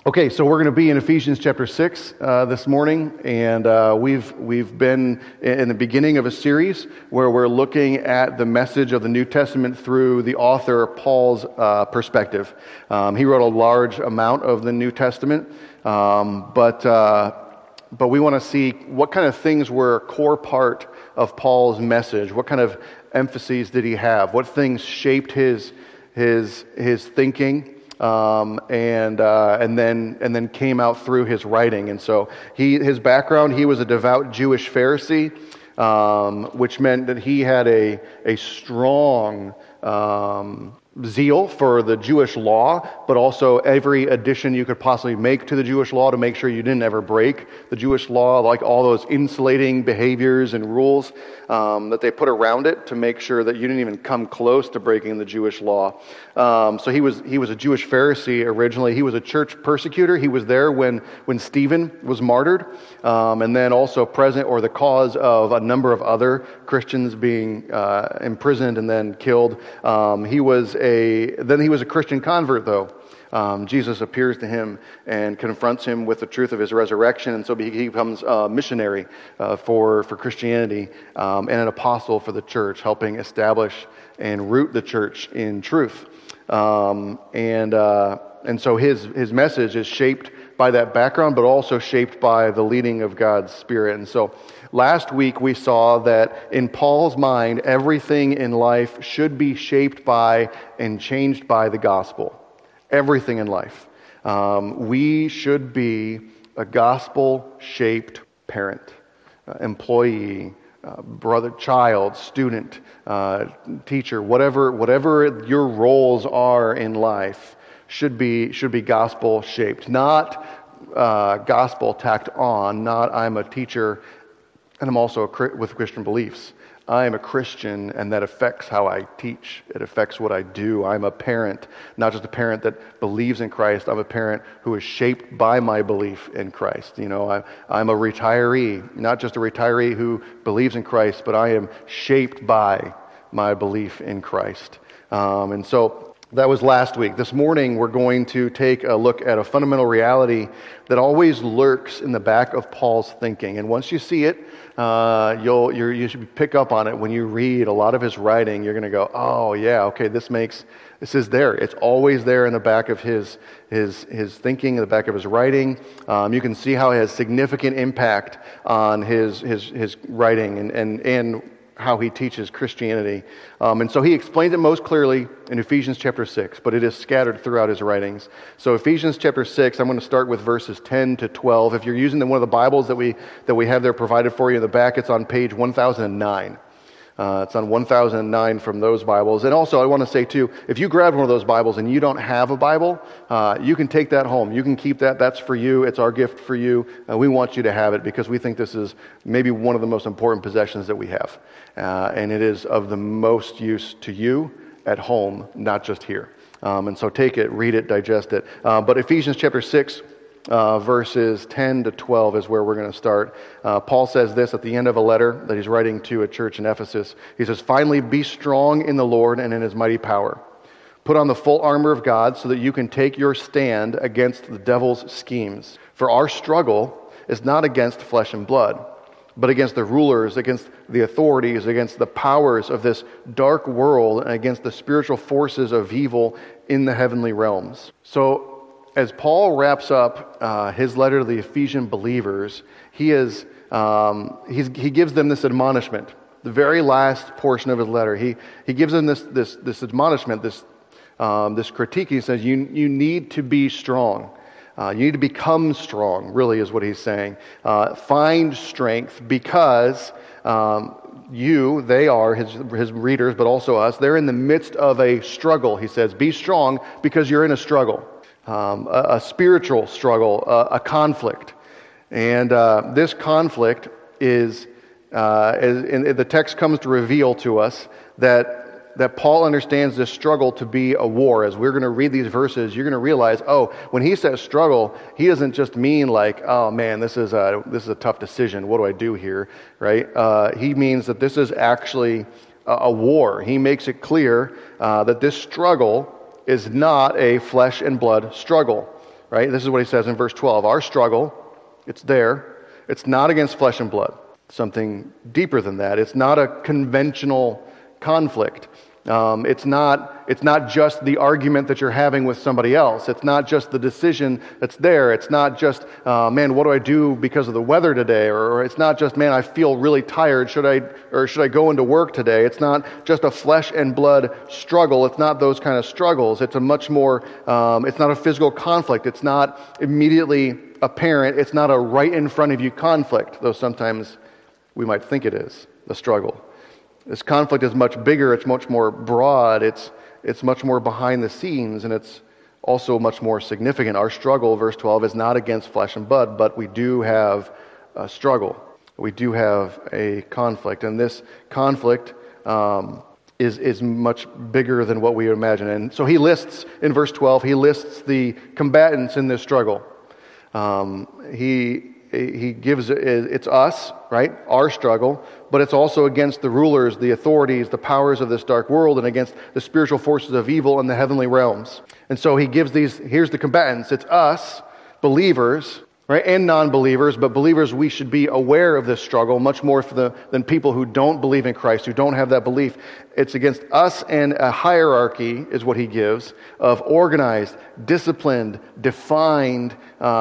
Okay, so we're going to be in Ephesians chapter 6 this morning, and we've been in the beginning of a series where we're looking at the message of the New Testament through the author Paul's perspective. He wrote a large amount of the New Testament, but we want to see what kind of things were a core part of Paul's message. What kind of emphases did he have? What things shaped his thinking? And then came out through his writing. And so his background, he was a devout Jewish Pharisee, which meant that he had a strong zeal for the Jewish law, but also every addition you could possibly make to the Jewish law to make sure you didn't ever break the Jewish law, like all those insulating behaviors and rules that they put around it to make sure that you didn't even come close to breaking the Jewish law. So he was a Jewish Pharisee originally. He was a church persecutor. He was there when Stephen was martyred, and then also present or the cause of a number of other Christians being imprisoned and then killed. He was a Christian convert, though. Jesus appears to him and confronts him with the truth of his resurrection, and so he becomes a missionary for Christianity and an apostle for the church, helping establish and root the church in truth. And so his message is shaped by that background, but also shaped by the leading of God's Spirit. And so last week we saw that in Paul's mind, everything in life should be shaped by and changed by the gospel. Everything in life. We should be a gospel-shaped parent, employee, brother, child, student, teacher, whatever your roles are in life should be gospel-shaped, not gospel tacked on, not I'm a teacher and I'm also with Christian beliefs. I am a Christian, and that affects how I teach. It affects what I do. I'm a parent, not just a parent that believes in Christ. I'm a parent who is shaped by my belief in Christ. You know, I'm a retiree, not just a retiree who believes in Christ, but I am shaped by my belief in Christ. And so that was last week. This morning, we're going to take a look at a fundamental reality that always lurks in the back of Paul's thinking. And once you see it, you should pick up on it. When you read a lot of his writing, you're going to go, oh yeah, okay, this is there. It's always there in the back of his thinking, in the back of his writing. You can see how it has significant impact on his writing and how he teaches Christianity. And so he explains it most clearly in Ephesians chapter 6, but it is scattered throughout his writings. So Ephesians chapter 6, I'm going to start with verses 10 to 12. If you're using one of the Bibles that we have there provided for you in the back, it's on page 1009. It's on 1009 from those Bibles. And also I want to say too, if you grabbed one of those Bibles and you don't have a Bible, you can take that home. You can keep that. That's for you. It's our gift for you. We want you to have it because we think this is maybe one of the most important possessions that we have. And it is of the most use to you at home, not just here. And so take it, read it, digest it. But Ephesians chapter 6, verses 10 to 12 is where we're going to start. Paul says this at the end of a letter that he's writing to a church in Ephesus. He says, "Finally, be strong in the Lord and in his mighty power. Put on the full armor of God so that you can take your stand against the devil's schemes. For our struggle is not against flesh and blood, but against the rulers, against the authorities, against the powers of this dark world, and against the spiritual forces of evil in the heavenly realms." So as Paul wraps up his letter to the Ephesian believers, he gives them this admonishment. The very last portion of his letter, he gives them this admonishment, this critique. He says, you need to be strong. You need to become strong, really is what he's saying. Find strength because they are his readers, but also us. They're in the midst of a struggle, he says. Be strong because you're in a struggle. A spiritual struggle, a conflict. And this conflict is the text comes to reveal to us that Paul understands this struggle to be a war. As we're going to read these verses, you're going to realize, when he says struggle, he doesn't just mean like, oh man, this is a tough decision. What do I do here, right? He means that this is actually a war. He makes it clear that this struggle is not a flesh and blood struggle. right? This is what he says in verse 12. Our struggle, it's there. It's not against flesh and blood. Something deeper than that. It's not a conventional conflict. It's not just the argument that you're having with somebody else. It's not just the decision that's there. It's not just, man, what do I do because of the weather today? Or it's not just, man, I feel really tired. Should I go into work today? It's not just a flesh and blood struggle. It's not those kind of struggles. It's a much more, it's not a physical conflict. It's not immediately apparent. It's not a right in front of you conflict, though sometimes we might think it is, the struggle. This conflict is much bigger, it's much more broad, it's much more behind the scenes, and it's also much more significant. Our struggle, verse 12, is not against flesh and blood, but we do have a struggle. We do have a conflict, and this conflict is much bigger than what we imagine. And so he lists, in verse 12, he lists the combatants in this struggle. He gives, it's us, right? Our struggle, but it's also against the rulers, the authorities, the powers of this dark world, and against the spiritual forces of evil in the heavenly realms. And so he gives here's the combatants. It's us, believers, right? And non-believers, but believers, we should be aware of this struggle much more than people who don't believe in Christ, who don't have that belief. It's against us and a hierarchy, is what he gives, of organized, disciplined, defined,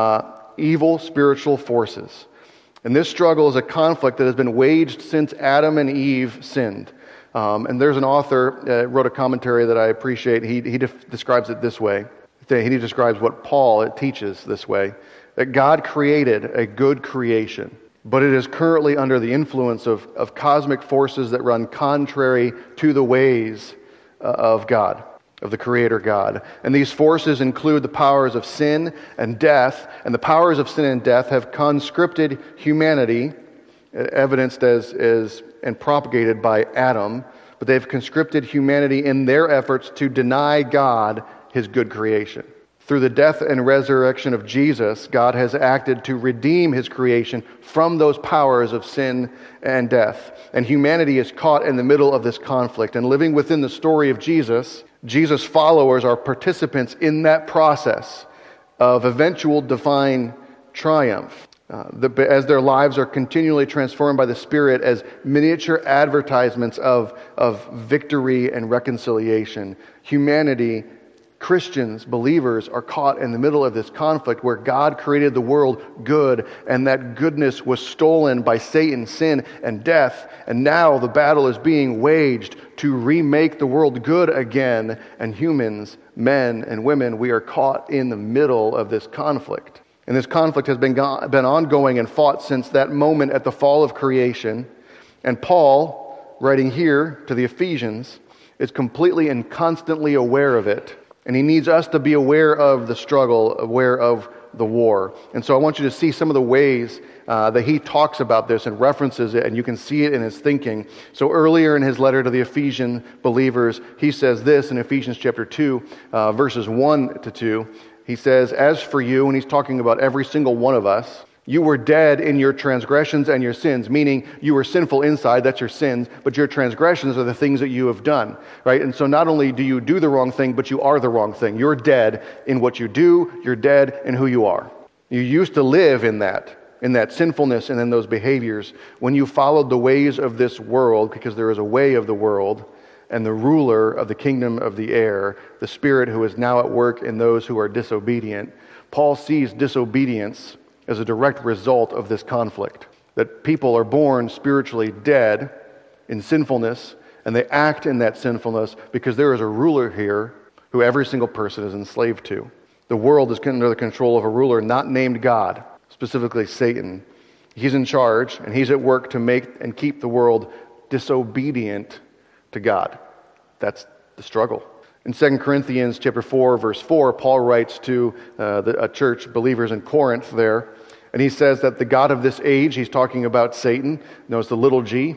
evil spiritual forces. And this struggle is a conflict that has been waged since Adam and Eve sinned. And there's an author wrote a commentary that I appreciate. He describes it this way. He describes what Paul teaches this way, that God created a good creation, but it is currently under the influence of cosmic forces that run contrary to the ways of God, of the Creator God. And these forces include the powers of sin and death, and the powers of sin and death have conscripted humanity, evidenced as and propagated by Adam, but they've conscripted humanity in their efforts to deny God his good creation. Through the death and resurrection of Jesus, God has acted to redeem his creation from those powers of sin and death. And humanity is caught in the middle of this conflict. And living within the story of Jesus' followers are participants in that process of eventual divine triumph. As their lives are continually transformed by the Spirit as miniature advertisements of victory and reconciliation, humanity, Christians, believers, are caught in the middle of this conflict where God created the world good, and that goodness was stolen by Satan, sin, and death. And now the battle is being waged to remake the world good again. And humans, men and women, we are caught in the middle of this conflict. And this conflict has been ongoing and fought since that moment at the fall of creation. And Paul, writing here to the Ephesians, is completely and constantly aware of it. And he needs us to be aware of the struggle, aware of the war. And so I want you to see some of the ways that he talks about this and references it, and you can see it in his thinking. So earlier in his letter to the Ephesian believers, he says this in Ephesians chapter 2, verses 1 to 2. He says, as for you, and he's talking about every single one of us, you were dead in your transgressions and your sins, meaning you were sinful inside, that's your sins, but your transgressions are the things that you have done, right? And so not only do you do the wrong thing, but you are the wrong thing. You're dead in what you do, you're dead in who you are. You used to live in that sinfulness and in those behaviors when you followed the ways of this world, because there is a way of the world, and the ruler of the kingdom of the air, the Spirit who is now at work in those who are disobedient. Paul sees disobedience as a direct result of this conflict. That people are born spiritually dead in sinfulness, and they act in that sinfulness because there is a ruler here who every single person is enslaved to. The world is under the control of a ruler not named God, specifically Satan. He's in charge, and he's at work to make and keep the world disobedient to God. That's the struggle. In 2 Corinthians chapter 4, verse 4, Paul writes to a church, believers in Corinth there, and he says that the God of this age, he's talking about Satan, notice the little g,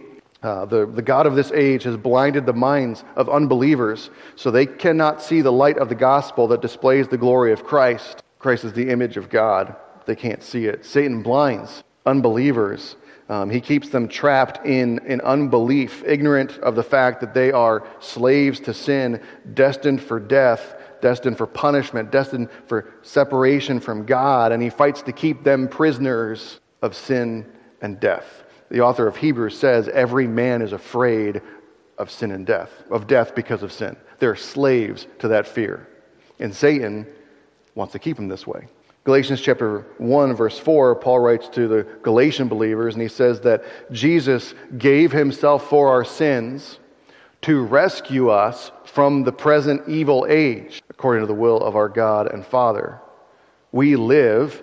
the God of this age has blinded the minds of unbelievers so they cannot see the light of the gospel that displays the glory of Christ. Christ is the image of God. They can't see it. Satan blinds unbelievers He keeps them trapped in unbelief, ignorant of the fact that they are slaves to sin, destined for death, destined for punishment, destined for separation from God, and he fights to keep them prisoners of sin and death. The author of Hebrews says every man is afraid of sin and death, of death because of sin. They're slaves to that fear. And Satan wants to keep them this way. Galatians chapter 1, verse 4, Paul writes to the Galatian believers, and he says that Jesus gave himself for our sins to rescue us from the present evil age, according to the will of our God and Father. We live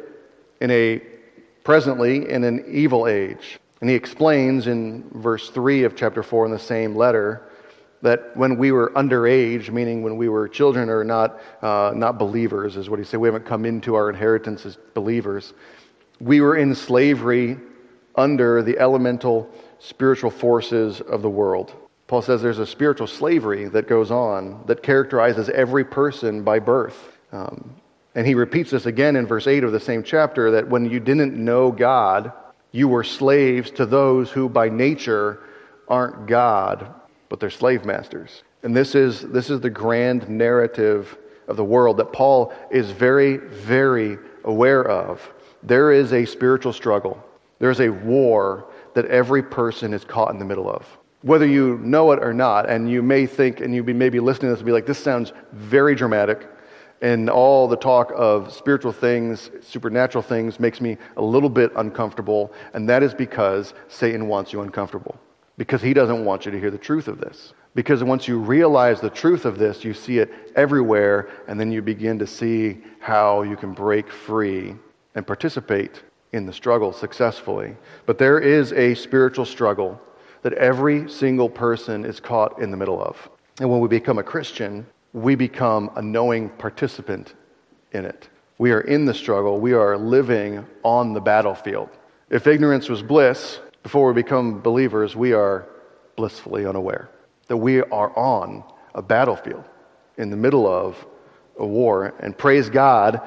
presently in an evil age. And he explains in verse 3 of chapter 4 in the same letter that when we were underage, meaning when we were children or not believers, is what he said. We haven't come into our inheritance as believers. We were in slavery under the elemental spiritual forces of the world. Paul says there's a spiritual slavery that goes on that characterizes every person by birth. And he repeats this again in verse 8 of the same chapter, that when you didn't know God, you were slaves to those who by nature aren't God, but they're slave masters. And this is the grand narrative of the world that Paul is very, very aware of. There is a spiritual struggle. There's a war that every person is caught in the middle of. Whether you know it or not, and you may think, and you may be listening to this and be like, this sounds very dramatic, and all the talk of spiritual things, supernatural things, makes me a little bit uncomfortable, and that is because Satan wants you uncomfortable. Because he doesn't want you to hear the truth of this. Because once you realize the truth of this, you see it everywhere, and then you begin to see how you can break free and participate in the struggle successfully. But there is a spiritual struggle that every single person is caught in the middle of. And when we become a Christian, we become a knowing participant in it. We are in the struggle. We are living on the battlefield. If ignorance was bliss, before we become believers, we are blissfully unaware that we are on a battlefield in the middle of a war. And praise God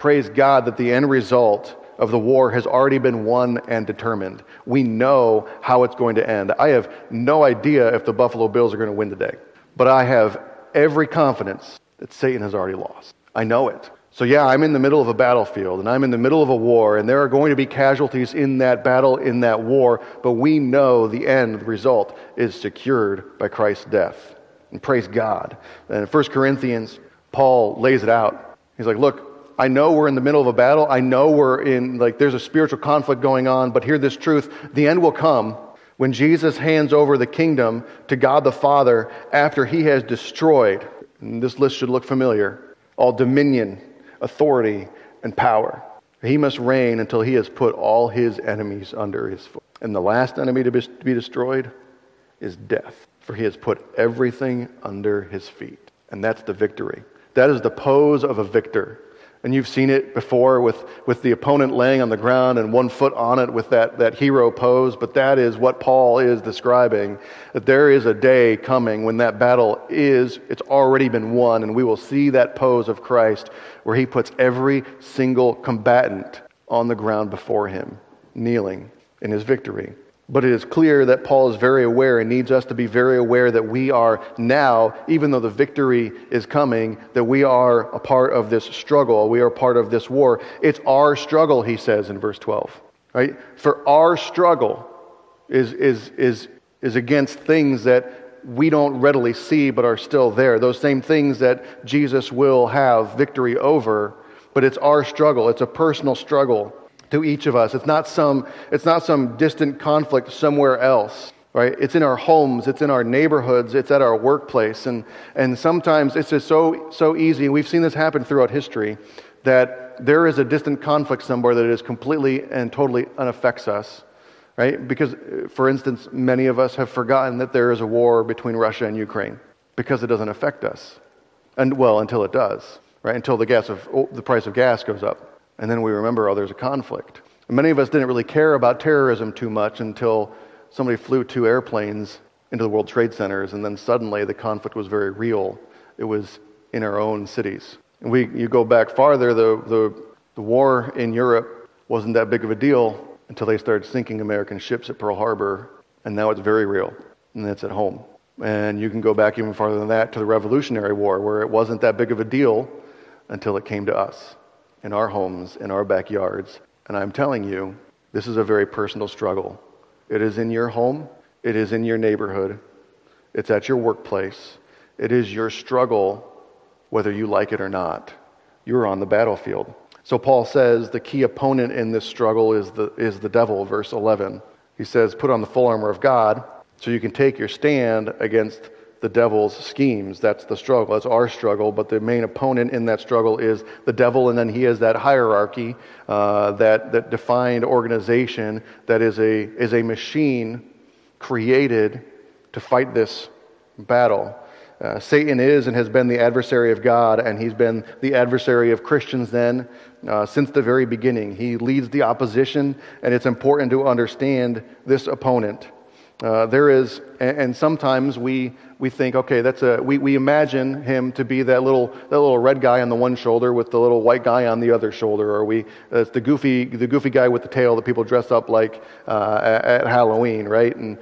that the end result of the war has already been won and determined. We know how it's going to end. I have no idea if the Buffalo Bills are going to win today, but I have every confidence that Satan has already lost. I know it. So yeah, I'm in the middle of a battlefield, and I'm in the middle of a war, and there are going to be casualties in that battle, in that war, but we know the end result is secured by Christ's death. And praise God. And in 1 Corinthians, Paul lays it out. He's like, look, I know we're in the middle of a battle. I know there's a spiritual conflict going on, but hear this truth. The end will come when Jesus hands over the kingdom to God the Father after he has destroyed, and this list should look familiar, all dominion, authority, and power. He must reign until he has put all his enemies under his foot. And the last enemy to be destroyed is death, for he has put everything under his feet. And that's the victory. That is the pose of a victor. And you've seen it before with the opponent laying on the ground and one foot on it with that hero pose, but that is what Paul is describing, that there is a day coming when that battle it's already been won, and we will see that pose of Christ where he puts every single combatant on the ground before him, kneeling in his victory. But it is clear that Paul is very aware and needs us to be very aware that we are now, even though the victory is coming, that we are a part of this struggle. We are part of this war. It's our struggle, he says in verse 12. Right? For our struggle is against things that we don't readily see but are still there. Those same things that Jesus will have victory over, but it's our struggle. It's a personal struggle to each of us. It's not some distant conflict somewhere else, right? It's in our homes, it's in our neighborhoods, it's at our workplace, and sometimes it's just so easy, and we've seen this happen throughout history, that there is a distant conflict somewhere that is completely and totally unaffects us, right? Because, for instance, many of us have forgotten that there is a war between Russia and Ukraine because it doesn't affect us, until it does, right? Until the price of gas goes up. And then we remember, there's a conflict. And many of us didn't really care about terrorism too much until somebody flew 2 airplanes into the World Trade Centers, and then suddenly the conflict was very real. It was in our own cities. And you go back farther, the war in Europe wasn't that big of a deal until they started sinking American ships at Pearl Harbor, and now it's very real, and it's at home. And you can go back even farther than that to the Revolutionary War, where it wasn't that big of a deal until it came to us, in our homes, in our backyards. And I'm telling you, this is a very personal struggle. It is in your home. It is in your neighborhood. It's at your workplace. It is your struggle, whether you like it or not. You're on the battlefield. So Paul says the key opponent in this struggle is the devil, verse 11. He says, put on the full armor of God so you can take your stand against the devil's schemes. That's the struggle. That's our struggle. But the main opponent in that struggle is the devil, and then he has that hierarchy, that defined organization that is a machine created to fight this battle. Satan is and has been the adversary of God, and he's been the adversary of Christians then since the very beginning. He leads the opposition, and it's important to understand this opponent. There is, and sometimes we think, okay, we imagine him to be that little red guy on the one shoulder with the little white guy on the other shoulder, or it's the goofy guy with the tail that people dress up like at Halloween, right? And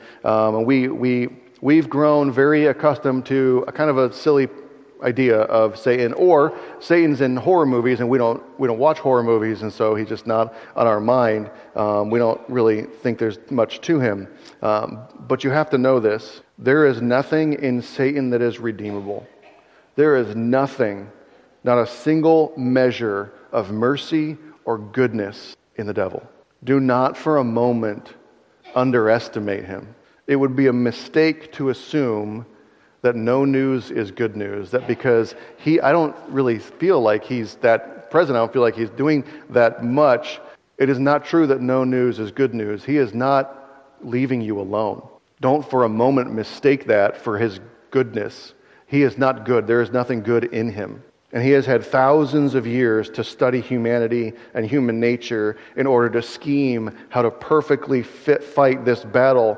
we've grown very accustomed to a kind of a silly idea of Satan, or Satan's in horror movies, and we don't watch horror movies, and so he's just not on our mind. We don't really think there's much to him. But you have to know this. There is nothing in Satan that is redeemable. There is nothing, not a single measure of mercy or goodness in the devil. Do not for a moment underestimate him. It would be a mistake to assume that no news is good news, that because I don't really feel like he's that present, I don't feel like he's doing that much. It is not true that no news is good news. He is not leaving you alone. Don't for a moment mistake that for his goodness. He is not good. There is nothing good in him. And he has had thousands of years to study humanity and human nature in order to scheme how to perfectly fight this battle,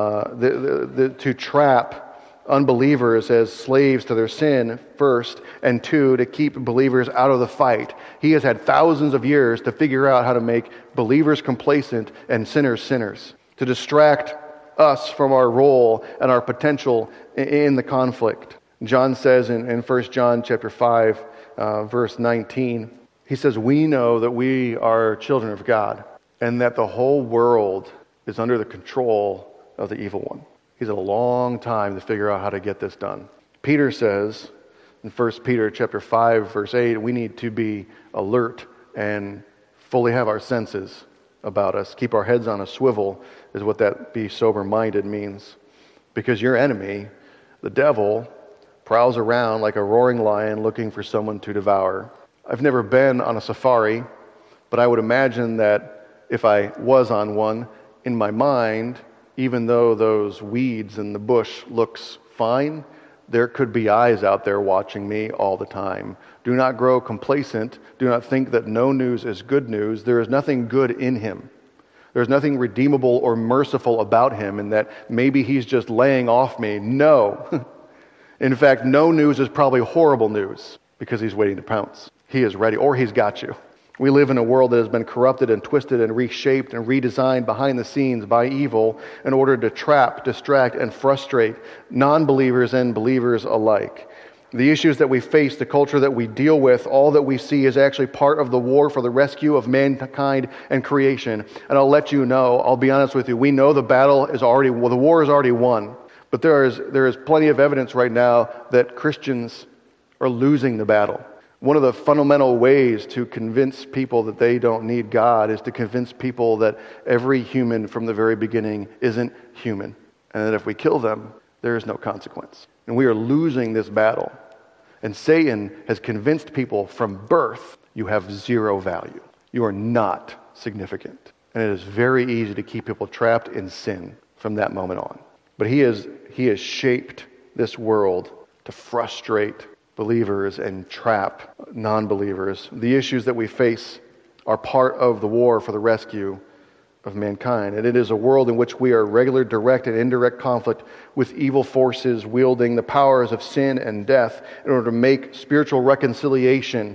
to trap unbelievers as slaves to their sin, first, and two, to keep believers out of the fight. He has had thousands of years to figure out how to make believers complacent and sinners, to distract us from our role and our potential in the conflict. John says in 1 John chapter 5, verse 19, he says, we know that we are children of God, and that the whole world is under the control of the evil one. He's had a long time to figure out how to get this done. Peter says in 1 Peter chapter 5, verse 8, we need to be alert and fully have our senses about us. Keep our heads on a swivel is what that be sober-minded means. Because your enemy, the devil, prowls around like a roaring lion looking for someone to devour. I've never been on a safari, but I would imagine that if I was on one, in my mind, even though those weeds in the bush looks fine, there could be eyes out there watching me all the time. Do not grow complacent. Do not think that no news is good news. There is nothing good in him. There's nothing redeemable or merciful about him, and that maybe he's just laying off me. No. In fact, no news is probably horrible news because he's waiting to pounce. He is ready, or he's got you. We live in a world that has been corrupted and twisted and reshaped and redesigned behind the scenes by evil in order to trap, distract, and frustrate non-believers and believers alike. The issues that we face, the culture that we deal with, all that we see is actually part of the war for the rescue of mankind and creation. And I'll let you know, I'll be honest with you, we know the war is already won. But there is plenty of evidence right now that Christians are losing the battle. One of the fundamental ways to convince people that they don't need God is to convince people that every human from the very beginning isn't human, and that if we kill them, there is no consequence. And we are losing this battle. And Satan has convinced people from birth, you have zero value. You are not significant. And it is very easy to keep people trapped in sin from that moment on. But he has shaped this world to frustrate believers and trap non-believers. The issues that we face are part of the war for the rescue of mankind. And it is a world in which we are regular direct and indirect conflict with evil forces wielding the powers of sin and death in order to make spiritual reconciliation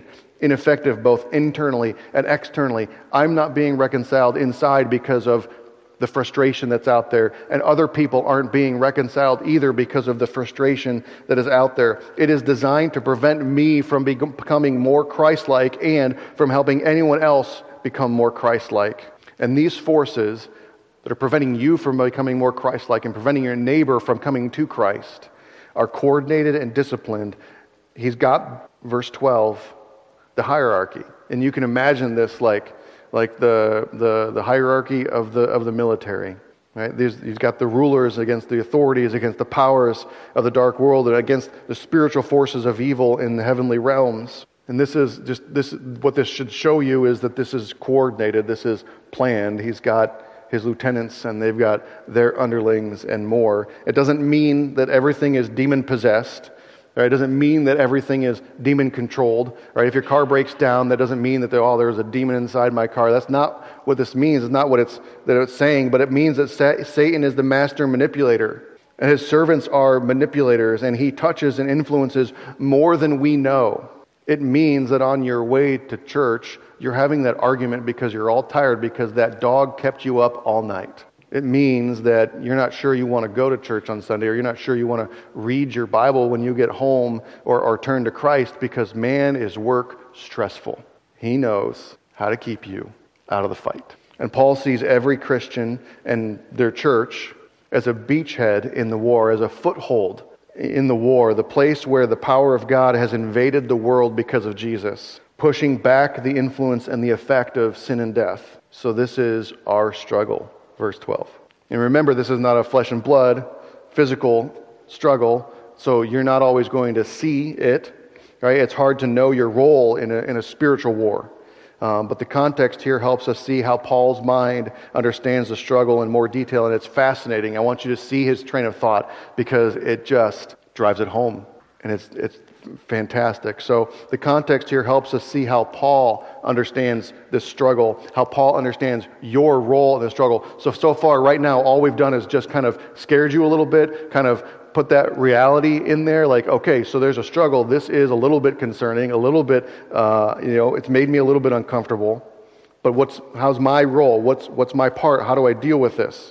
ineffective both internally and externally. I'm not being reconciled inside because of the frustration that's out there, and other people aren't being reconciled either because of the frustration that is out there. It is designed to prevent me from becoming more Christ-like and from helping anyone else become more Christ-like. And these forces that are preventing you from becoming more Christ-like and preventing your neighbor from coming to Christ are coordinated and disciplined. He's got, verse 12, the hierarchy. And you can imagine this like the hierarchy of the military. Right? He's got the rulers against the authorities, against the powers of the dark world, and against the spiritual forces of evil in the heavenly realms. And what this should show you is that this is coordinated, this is planned. He's got his lieutenants, and they've got their underlings and more. It doesn't mean that everything is demon-possessed. Right? It doesn't mean that everything is demon-controlled. Right? If your car breaks down, that doesn't mean that there's a demon inside my car. That's not what this means. It's not what it's saying, but it means that Satan is the master manipulator. And his servants are manipulators, and he touches and influences more than we know. It means that on your way to church, you're having that argument because you're all tired because that dog kept you up all night. It means that you're not sure you want to go to church on Sunday, or you're not sure you want to read your Bible when you get home or turn to Christ, because man, is work stressful. He knows how to keep you out of the fight. And Paul sees every Christian and their church as a beachhead in the war, as a foothold in the war, the place where the power of God has invaded the world because of Jesus, pushing back the influence and the effect of sin and death. So this is our struggle. Verse 12. And remember, this is not a flesh and blood, physical struggle, so you're not always going to see it. Right? It's hard to know your role in a spiritual war. But the context here helps us see how Paul's mind understands the struggle in more detail, and it's fascinating. I want you to see his train of thought because it just drives it home, and it's fantastic. So the context here helps us see how Paul understands this struggle, how Paul understands your role in the struggle. So far, right now, all we've done is just kind of scared you a little bit, kind of put that reality in there, like, okay, so there's a struggle. This is a little bit concerning, a little bit, it's made me a little bit uncomfortable. But how's my role? What's my part? How do I deal with this?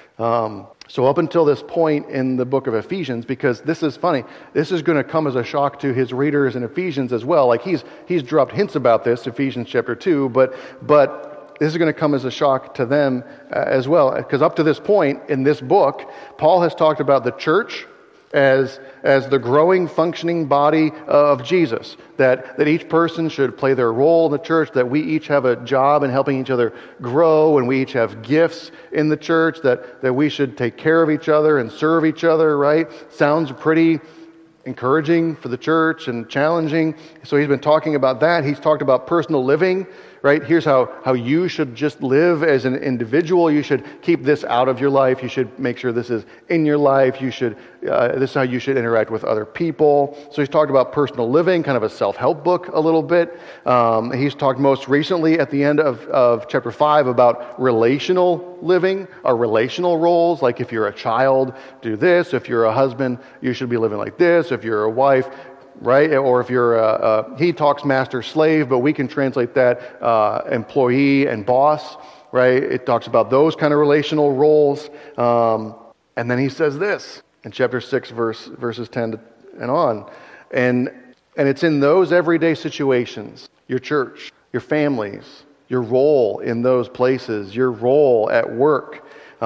So up until this point in the book of Ephesians, because this is funny, this is going to come as a shock to his readers in Ephesians as well. Like he's dropped hints about this, Ephesians chapter 2, but this is going to come as a shock to them as well. Because up to this point in this book, Paul has talked about the church as the growing, functioning body of Jesus. That each person should play their role in the church, that we each have a job in helping each other grow, and we each have gifts in the church, that we should take care of each other and serve each other, right? Sounds pretty encouraging for the church and challenging. So he's been talking about that. He's talked about personal living, right? Here's how you should just live as an individual. You should keep this out of your life. You should make sure this is in your life. This is how you should interact with other people. So he's talked about personal living, kind of a self-help book a little bit. He's talked most recently at the end of chapter 5 about relational living, our relational roles. Like if you're a child, do this. If you're a husband, you should be living like this. If you're a wife, right? Or if you're he talks master slave, but we can translate that employee and boss, right? It talks about those kind of relational roles. And then he says this in chapter 6, verses 10 and on. And it's in those everyday situations, your church, your families, your role in those places, your role at work,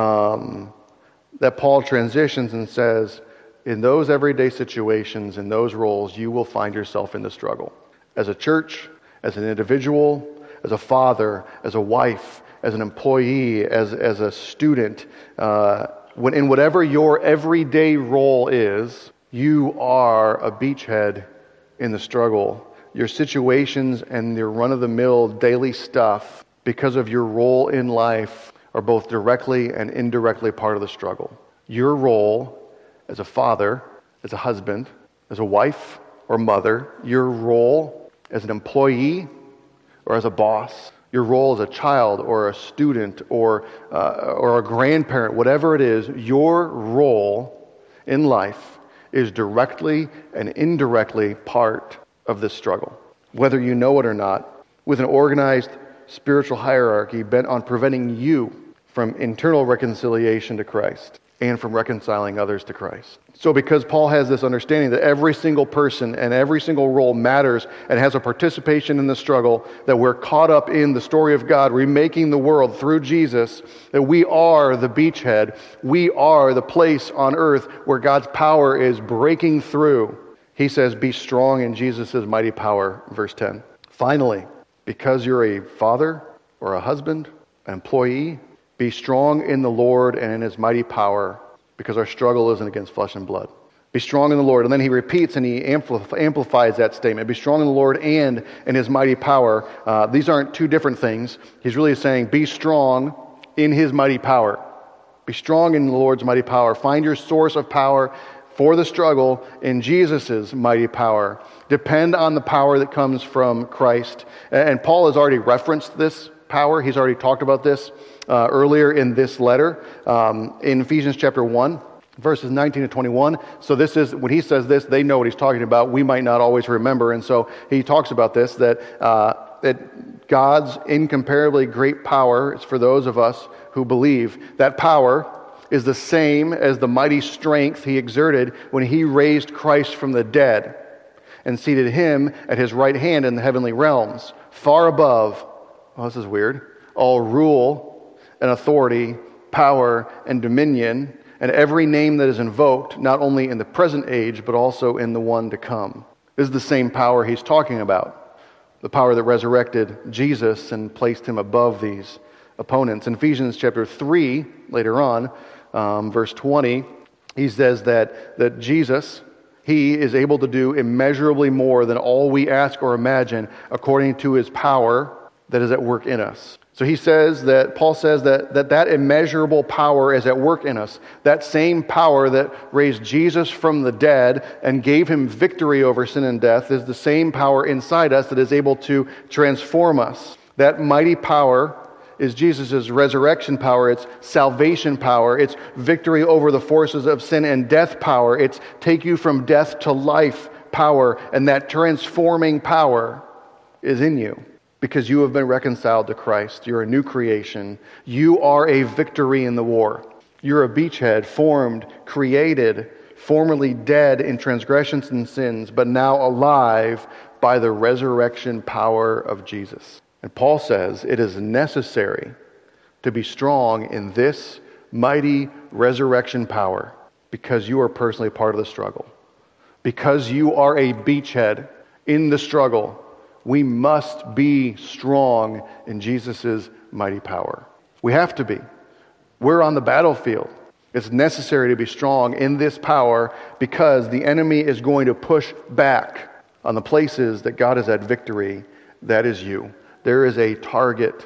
that Paul transitions and says, in those everyday situations, in those roles, you will find yourself in the struggle. As a church, as an individual, as a father, as a wife, as an employee, as a student, in whatever your everyday role is, you are a beachhead in the struggle. Your situations and your run-of-the-mill daily stuff, because of your role in life, are both directly and indirectly part of the struggle. Your role as a father, as a husband, as a wife or mother, your role as an employee or as a boss, your role as a child or a student or a grandparent, whatever it is, your role in life is directly and indirectly part of this struggle. whether you know it or not, with an organized spiritual hierarchy bent on preventing you from internal reconciliation to Christ and from reconciling others to Christ. So because Paul has this understanding that every single person and every single role matters and has a participation in the struggle, that we're caught up in the story of God remaking the world through Jesus, that we are the beachhead, we are the place on earth where God's power is breaking through. He says, be strong in Jesus' mighty power, verse 10. Finally, because you're a father or a husband, an employee, be strong in the Lord and in his mighty power, because our struggle isn't against flesh and blood. Be strong in the Lord. And then he repeats and he amplifies that statement. Be strong in the Lord and in his mighty power. These aren't two different things. He's really saying, be strong in his mighty power. Be strong in the Lord's mighty power. Find your source of power for the struggle in Jesus' mighty power. Depend on the power that comes from Christ. And Paul has already referenced this power. He's already talked about this earlier in this letter in Ephesians chapter 1, verses 19 to 21. So this is, when he says this, they know what he's talking about. We might not always remember. And so he talks about this, that God's incomparably great power is for those of us who believe. That power is the same as the mighty strength he exerted when he raised Christ from the dead and seated him at his right hand in the heavenly realms, far above, oh, this is weird, all rule and authority, power and dominion, and every name that is invoked, not only in the present age, but also in the one to come. This is the same power he's talking about, the power that resurrected Jesus and placed him above these opponents. In Ephesians chapter 3, later on, verse 20, he says that Jesus, he is able to do immeasurably more than all we ask or imagine according to his power that is at work in us. So he says that, Paul says that immeasurable power is at work in us. That same power that raised Jesus from the dead and gave him victory over sin and death is the same power inside us that is able to transform us. That mighty power is Jesus' resurrection power, it's salvation power, it's victory over the forces of sin and death power, it's take you from death to life power, and that transforming power is in you because you have been reconciled to Christ. You're a new creation. You are a victory in the war. You're a beachhead, formed, created, formerly dead in transgressions and sins, but now alive by the resurrection power of Jesus. And Paul says it is necessary to be strong in this mighty resurrection power because you are personally part of the struggle. Because you are a beachhead in the struggle, we must be strong in Jesus' mighty power. We have to be. We're on the battlefield. It's necessary to be strong in this power because the enemy is going to push back on the places that God has had victory. That is you. There is a target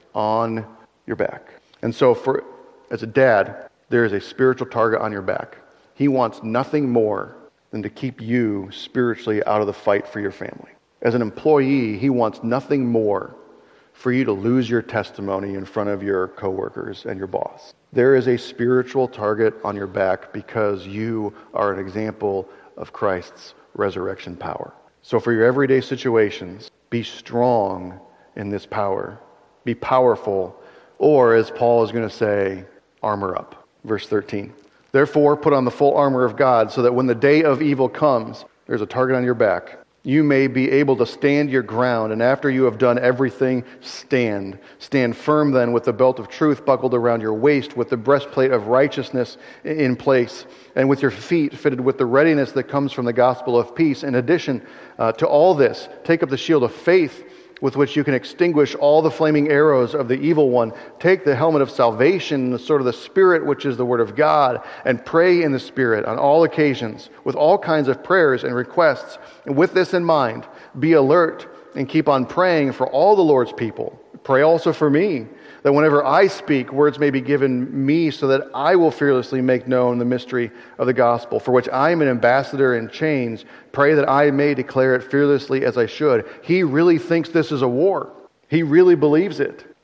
on your back. And so as a dad, there is a spiritual target on your back. He wants nothing more than to keep you spiritually out of the fight for your family. As an employee, he wants nothing more for you to lose your testimony in front of your coworkers and your boss. There is a spiritual target on your back because you are an example of Christ's resurrection power. So for your everyday situations, be strong in this power. Be powerful, or as Paul is going to say, armor up. Verse 13. Therefore, put on the full armor of God so that when the day of evil comes, there's a target on your back. You may be able to stand your ground, and after you have done everything, stand. Stand firm then with the belt of truth buckled around your waist, with the breastplate of righteousness in place, and with your feet fitted with the readiness that comes from the gospel of peace. In addition to all this, take up the shield of faith, with which you can extinguish all the flaming arrows of the evil one. Take the helmet of salvation, the sword of the Spirit, which is the word of God, and pray in the Spirit on all occasions, with all kinds of prayers and requests. And with this in mind, be alert and keep on praying for all the Lord's people. Pray also for me, that whenever I speak, words may be given me so that I will fearlessly make known the mystery of the gospel, for which I am an ambassador in chains. Pray that I may declare it fearlessly as I should. He really thinks this is a war. He really believes it.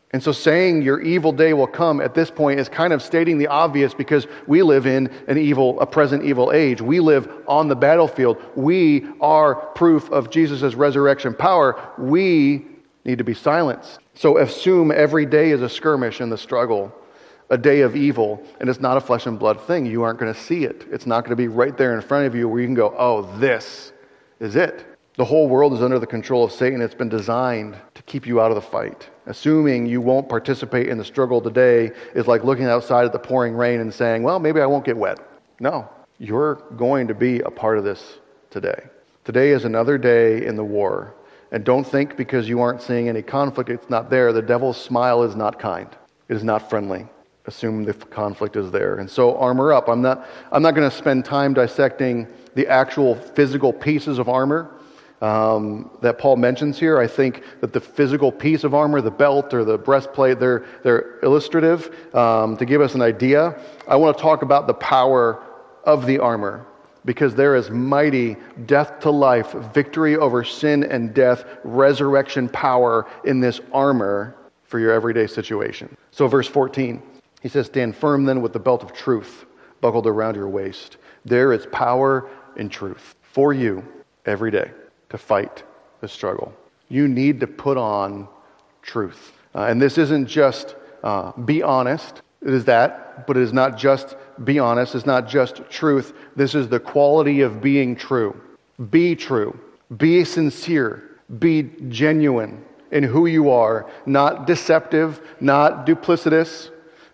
And so saying your evil day will come at this point is kind of stating the obvious, because we live in a present evil age. We live on the battlefield. We are proof of Jesus' resurrection power. We need to be silenced. So assume every day is a skirmish in the struggle, a day of evil, and it's not a flesh and blood thing. You aren't going to see it. It's not going to be right there in front of you where you can go, oh, this is it. The whole world is under the control of Satan. It's been designed to keep you out of the fight. Assuming you won't participate in the struggle today is like looking outside at the pouring rain and saying, well, maybe I won't get wet. No, you're going to be a part of this today. Today is another day in the war. And don't think because you aren't seeing any conflict, it's not there. The devil's smile is not kind. It is not friendly. Assume the conflict is there. And so armor up. I'm not going to spend time dissecting the actual physical pieces of armor that Paul mentions here. I think that the physical piece of armor, the belt or the breastplate, they're illustrative to give us an idea. I want to talk about the power of the armor, because there is mighty death to life, victory over sin and death, resurrection power in this armor for your everyday situation. So verse 14, he says, stand firm then with the belt of truth buckled around your waist. There is power in truth for you every day to fight the struggle. You need to put on truth. And this isn't just be honest. It is that, but it is not just be honest. It's not just truth. This is the quality of being true. Be true. Be sincere. Be genuine in who you are. Not deceptive, not duplicitous.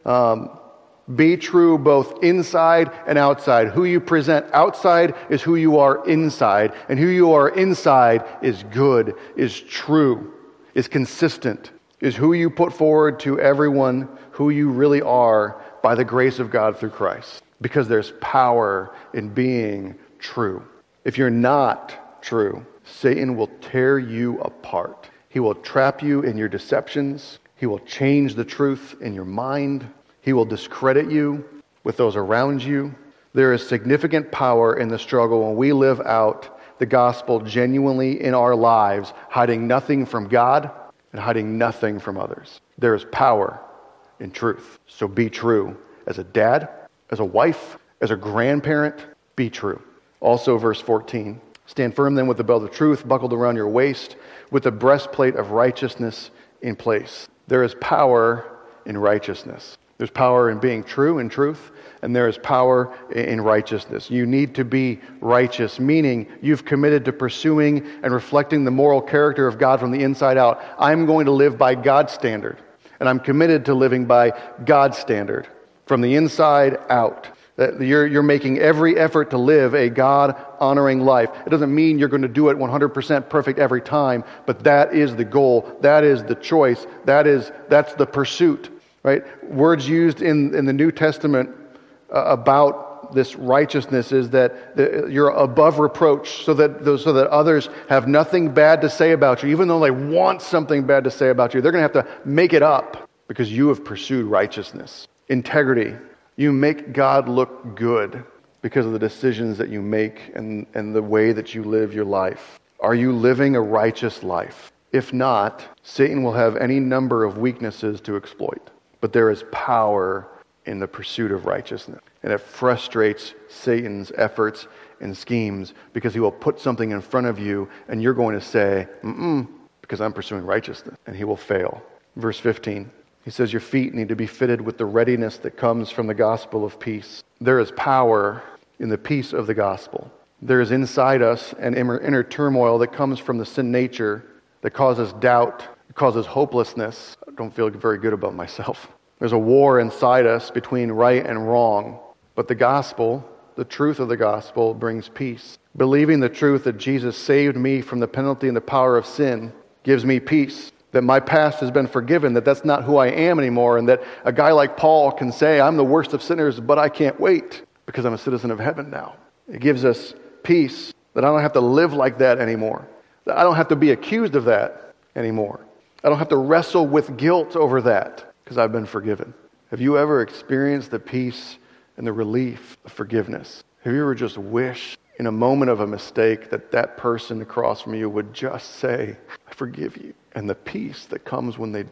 Be true both inside and outside. Who you present outside is who you are inside. And who you are inside is good, is true, is consistent, is who you put forward to everyone who you really are by the grace of God through Christ. Because there's power in being true. If you're not true, Satan will tear you apart. He will trap you in your deceptions. He will change the truth in your mind. He will discredit you with those around you. There is significant power in the struggle when we live out the gospel genuinely in our lives, hiding nothing from God and hiding nothing from others. There is power in truth. So be true. As a dad, as a wife, as a grandparent, be true. Also, verse 14, stand firm then with the belt of truth buckled around your waist, with the breastplate of righteousness in place. There is power in righteousness. There's power in being true in truth, and there is power in righteousness. You need to be righteous, meaning you've committed to pursuing and reflecting the moral character of God from the inside out. I'm going to live by God's standard, and I'm committed to living by God's standard from the inside out. That you're making every effort to live a God-honoring life. It doesn't mean you're going to do it 100% perfect every time, but that is the goal. That is the choice. That's the pursuit. Right? Words used in the New Testament about this righteousness is that you're above reproach, so that others have nothing bad to say about you. Even though they want something bad to say about you, they're going to have to make it up because you have pursued righteousness. Integrity. You make God look good because of the decisions that you make and the way that you live your life. Are you living a righteous life? If not, Satan will have any number of weaknesses to exploit. But there is power in the pursuit of righteousness. And it frustrates Satan's efforts and schemes because he will put something in front of you and you're going to say, because I'm pursuing righteousness. And he will fail. Verse 15, he says, your feet need to be fitted with the readiness that comes from the gospel of peace. There is power in the peace of the gospel. There is inside us an inner turmoil that comes from the sin nature that causes doubt, causes hopelessness. I don't feel very good about myself. There's a war inside us between right and wrong. But the gospel, the truth of the gospel, brings peace. Believing the truth that Jesus saved me from the penalty and the power of sin gives me peace. That my past has been forgiven, that that's not who I am anymore, and that a guy like Paul can say, I'm the worst of sinners, but I can't wait because I'm a citizen of heaven now. It gives us peace that I don't have to live like that anymore. That I don't have to be accused of that anymore. I don't have to wrestle with guilt over that because I've been forgiven. Have you ever experienced the peace and the relief of forgiveness? Have you ever just wished in a moment of a mistake that person across from you would just say, I forgive you? And the peace that comes when they do.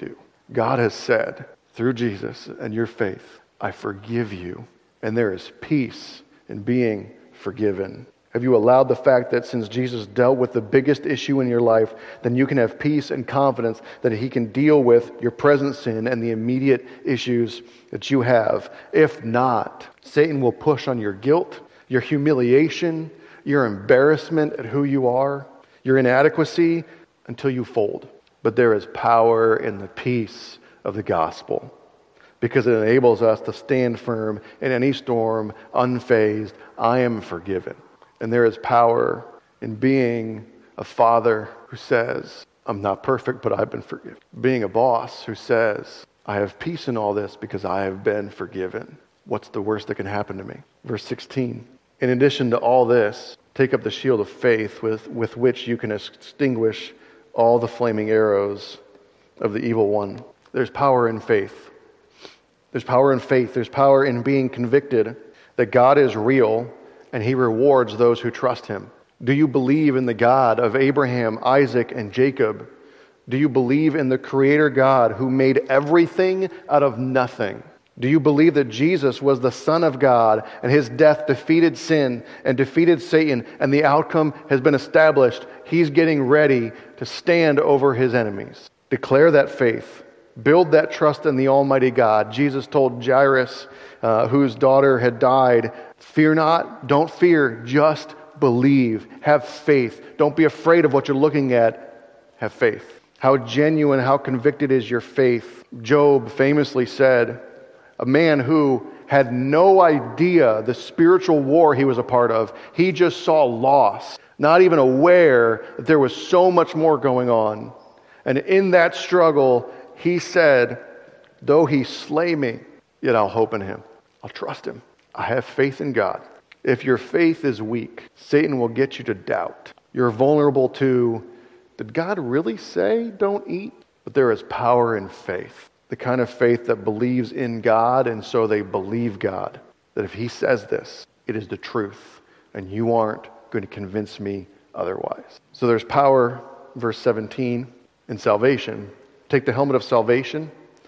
God has said, through Jesus and your faith, I forgive you. And there is peace in being forgiven. Have you allowed the fact that since Jesus dealt with the biggest issue in your life, then you can have peace and confidence that he can deal with your present sin and the immediate issues that you have? If not, Satan will push on your guilt, your humiliation, your embarrassment at who you are, your inadequacy, until you fold. But there is power in the peace of the gospel, because it enables us to stand firm in any storm, unfazed. I am forgiven. And there is power in being a father who says, I'm not perfect, but I've been forgiven. Being a boss who says, I have peace in all this because I have been forgiven. What's the worst that can happen to me? Verse 16. In addition to all this, take up the shield of faith with which you can extinguish all the flaming arrows of the evil one. There's power in faith. There's power in faith. There's power in being convicted that God is real and he rewards those who trust him. Do you believe in the God of Abraham, Isaac, and Jacob? Do you believe in the Creator God who made everything out of nothing? Do you believe that Jesus was the Son of God and his death defeated sin and defeated Satan, and the outcome has been established? He's getting ready to stand over his enemies. Declare that faith. Build that trust in the Almighty God. Jesus told Jairus, whose daughter had died, fear not, don't fear, just believe. Have faith. Don't be afraid of what you're looking at. Have faith. How genuine, how convicted is your faith? Job famously said, a man who had no idea the spiritual war he was a part of, he just saw loss, not even aware that there was so much more going on. And in that struggle, he said, though he slay me, yet I'll hope in him. I'll trust him. I have faith in God. If your faith is weak, Satan will get you to doubt. You're vulnerable to, did God really say don't eat? But there is power in faith. The kind of faith that believes in God, and so they believe God. That if he says this, it is the truth, and you aren't going to convince me otherwise. So there's power, verse 17, in salvation. Take the helmet of salvation,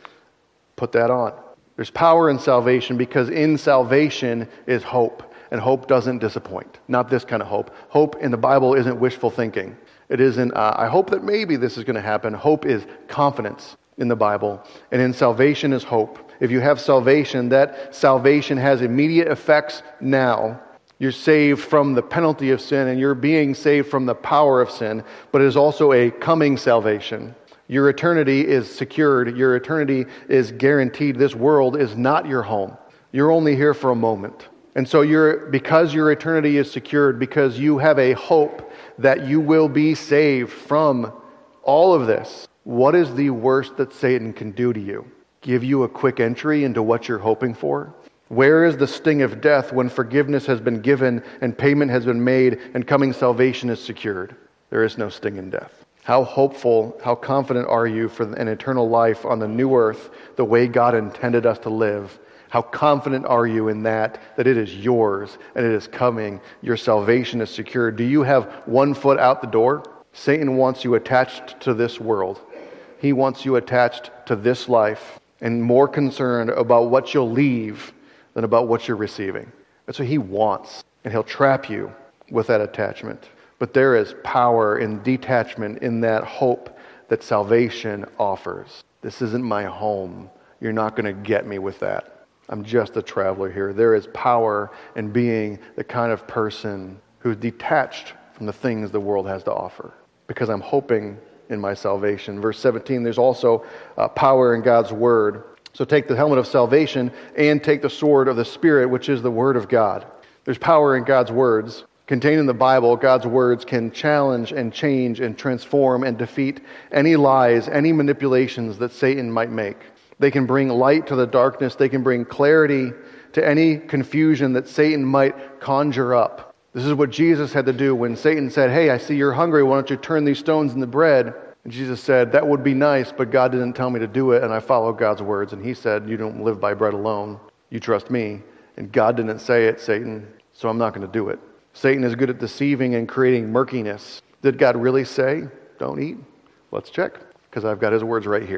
put that on. There's power in salvation because in salvation is hope, and hope doesn't disappoint. Not this kind of hope. Hope in the Bible isn't wishful thinking. It isn't, I hope that maybe this is going to happen. Hope is confidence in the Bible, and in salvation is hope. If you have salvation, that salvation has immediate effects now. You're saved from the penalty of sin, and you're being saved from the power of sin, but it is also a coming salvation. Your eternity is secured. Your eternity is guaranteed. This world is not your home. You're only here for a moment. And so because your eternity is secured, because you have a hope that you will be saved from all of this, what is the worst that Satan can do to you? Give you a quick entry into what you're hoping for? Where is the sting of death when forgiveness has been given and payment has been made and coming salvation is secured? There is no sting in death. How hopeful, how confident are you for an eternal life on the new earth, the way God intended us to live? How confident are you in that it is yours and it is coming? Your salvation is secured. Do you have one foot out the door? Satan wants you attached to this world. He wants you attached to this life and more concerned about what you'll leave than about what you're receiving. That's what he wants. And he'll trap you with that attachment. But there is power in detachment, in that hope that salvation offers. This isn't my home. You're not going to get me with that. I'm just a traveler here. There is power in being the kind of person who's detached from the things the world has to offer, because I'm hoping in my salvation. Verse 17, there's also power in God's word. So take the helmet of salvation and take the sword of the Spirit, which is the word of God. There's power in God's words. Contained in the Bible, God's words can challenge and change and transform and defeat any lies, any manipulations that Satan might make. They can bring light to the darkness. They can bring clarity to any confusion that Satan might conjure up. This is what Jesus had to do when Satan said, hey, I see you're hungry. Why don't you turn these stones into bread? And Jesus said, that would be nice, but God didn't tell me to do it, and I follow God's words. And he said, you don't live by bread alone. You trust me. And God didn't say it, Satan, so I'm not going to do it. Satan is good at deceiving and creating murkiness. Did God really say, don't eat? Let's check, because I've got his words right here.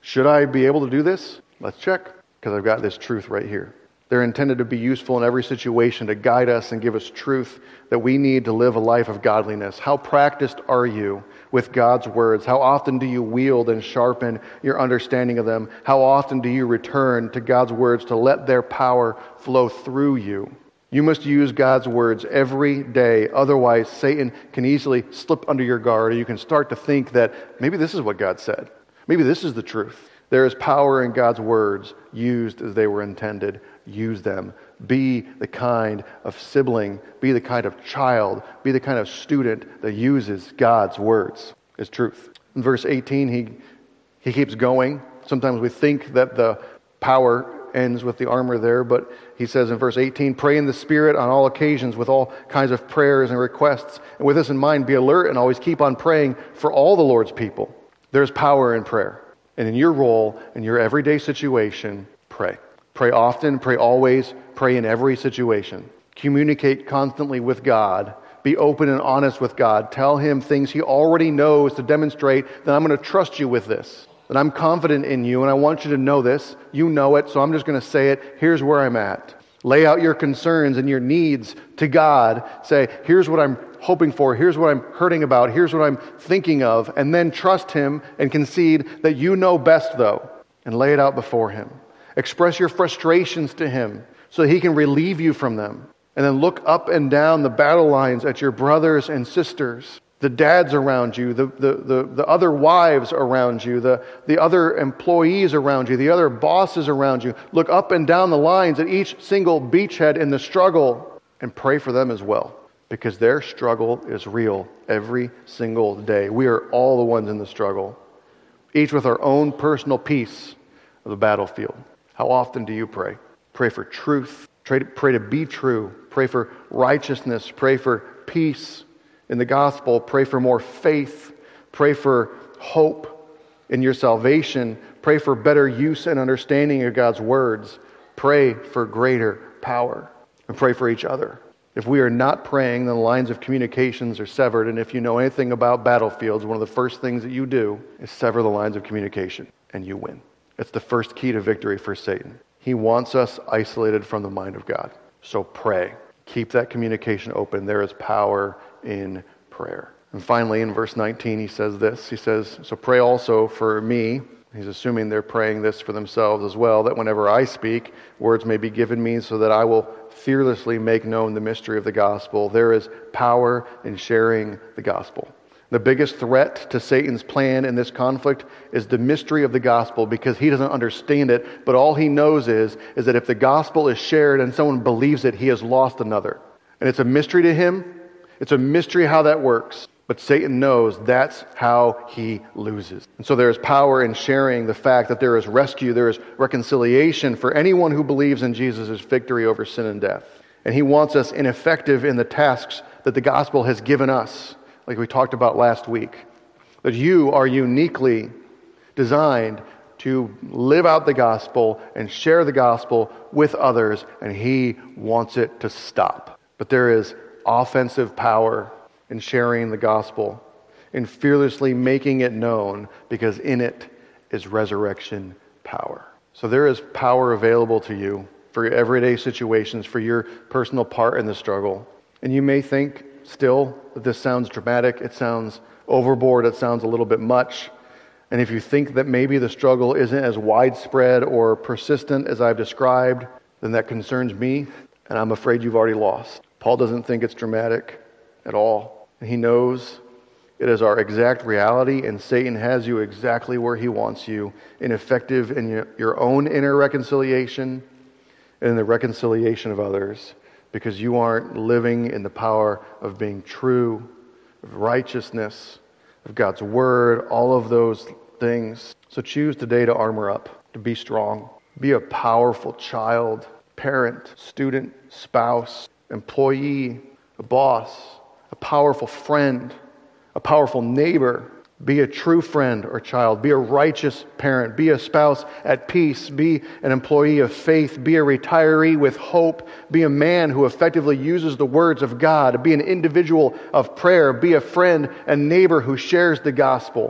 Should I be able to do this? Let's check, because I've got this truth right here. They're intended to be useful in every situation to guide us and give us truth that we need to live a life of godliness. How practiced are you with God's words? How often do you wield and sharpen your understanding of them? How often do you return to God's words to let their power flow through you? You must use God's words every day. Otherwise, Satan can easily slip under your guard, or you can start to think that maybe this is what God said. Maybe this is the truth. There is power in God's words used as they were intended. Use them. Be the kind of sibling, be the kind of child, be the kind of student that uses God's words as truth. In verse 18, he keeps going. Sometimes we think that the power ends with the armor there, but he says in verse 18, pray in the Spirit on all occasions with all kinds of prayers and requests. And with this in mind, be alert and always keep on praying for all the Lord's people. There's power in prayer. And in your role, in your everyday situation, pray. Pray often, pray always, pray in every situation. Communicate constantly with God. Be open and honest with God. Tell Him things He already knows to demonstrate that I'm going to trust you with this. That I'm confident in you and I want you to know this. You know it, so I'm just going to say it. Here's where I'm at. Lay out your concerns and your needs to God. Say, here's what I'm hoping for. Here's what I'm hurting about. Here's what I'm thinking of. And then trust Him and concede that you know best, though. And lay it out before Him. Express your frustrations to Him so He can relieve you from them. And then look up and down the battle lines at your brothers and sisters, the dads around you, the other wives around you, the other employees around you, the other bosses around you. Look up and down the lines at each single beachhead in the struggle and pray for them as well, because their struggle is real every single day. We are all the ones in the struggle, each with our own personal piece of the battlefield. How often do you pray? Pray for truth. Pray to be true. Pray for righteousness. Pray for peace in the gospel. Pray for more faith. Pray for hope in your salvation. Pray for better use and understanding of God's words. Pray for greater power. And pray for each other. If we are not praying, then the lines of communications are severed. And if you know anything about battlefields, one of the first things that you do is sever the lines of communication, and you win. It's the first key to victory for Satan. He wants us isolated from the mind of God. So pray. Keep that communication open. There is power in prayer. And finally, in verse 19, he says this. He says, so pray also for me. He's assuming they're praying this for themselves as well, that whenever I speak, words may be given me so that I will fearlessly make known the mystery of the gospel. There is power in sharing the gospel. The biggest threat to Satan's plan in this conflict is the mystery of the gospel, because he doesn't understand it, but all he knows is that if the gospel is shared and someone believes it, he has lost another. And it's a mystery to him. It's a mystery how that works. But Satan knows that's how he loses. And so there is power in sharing the fact that there is rescue, there is reconciliation for anyone who believes in Jesus' victory over sin and death. And he wants us ineffective in the tasks that the gospel has given us, like we talked about last week. That you are uniquely designed to live out the gospel and share the gospel with others, and he wants it to stop. But there is offensive power in sharing the gospel, in fearlessly making it known, because in it is resurrection power. So there is power available to you for your everyday situations, for your personal part in the struggle. And you may think still that this sounds dramatic, it sounds overboard, it sounds a little bit much. And if you think that maybe the struggle isn't as widespread or persistent as I've described, then that concerns me, and I'm afraid you've already lost. Paul doesn't think it's dramatic at all. He knows it is our exact reality, and Satan has you exactly where he wants you, ineffective in your own inner reconciliation and in the reconciliation of others, because you aren't living in the power of being true, of righteousness, of God's word, all of those things. So choose today to armor up, to be strong, be a powerful child, parent, student, spouse, employee, a boss, a powerful friend, a powerful neighbor. Be a true friend or child. Be a righteous parent. Be a spouse at peace. Be an employee of faith. Be a retiree with hope. Be a man who effectively uses the words of God. Be an individual of prayer. Be a friend and neighbor who shares the gospel.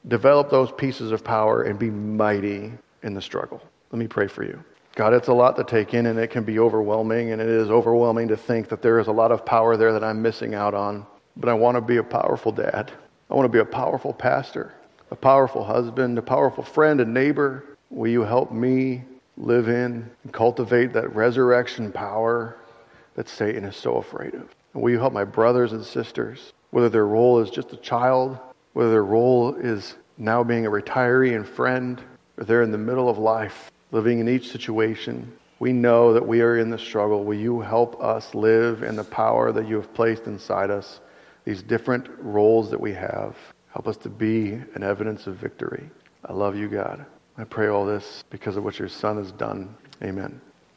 develop those pieces of power and be mighty in the struggle. Let me pray for you. God, it's a lot to take in, and it can be overwhelming, and it is overwhelming to think that there is a lot of power there that I'm missing out on. But I want to be a powerful dad. I want to be a powerful pastor, a powerful husband, a powerful friend and neighbor. Will you help me live in and cultivate that resurrection power that Satan is so afraid of? And will you help my brothers and sisters, whether their role is just a child, whether their role is now being a retiree and friend, or they're in the middle of life, living in each situation. We know that we are in the struggle. Will you help us live in the power that you have placed inside us, these different roles that we have? Help us to be an evidence of victory. I love you, God. I pray all this because of what your Son has done. Amen.